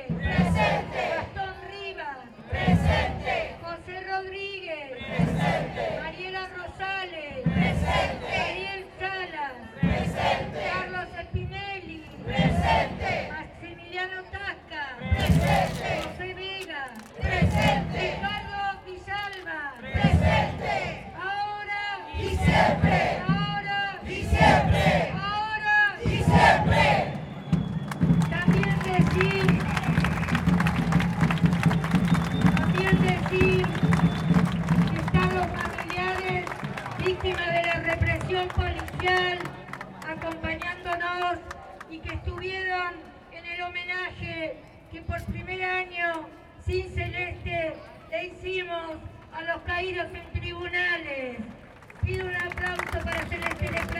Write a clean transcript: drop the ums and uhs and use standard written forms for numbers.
Presente. Gastón Rivas. Presente. José Rodríguez. Presente. Mariela Rosales. Presente. Ariel Salas. Presente. Carlos Spinelli. Presente. Maximiliano Tasca. Presente. José Vega. Presente. Ricardo Villalba. Presente. Ahora Y siempre. Ahora Y siempre. Ahora Y siempre. También decir que están los familiares víctimas de la represión policial acompañándonos y que estuvieron en el homenaje que por primer año sin Celeste le hicimos a los caídos en tribunales. Pido un aplauso para Celeste Leclerc.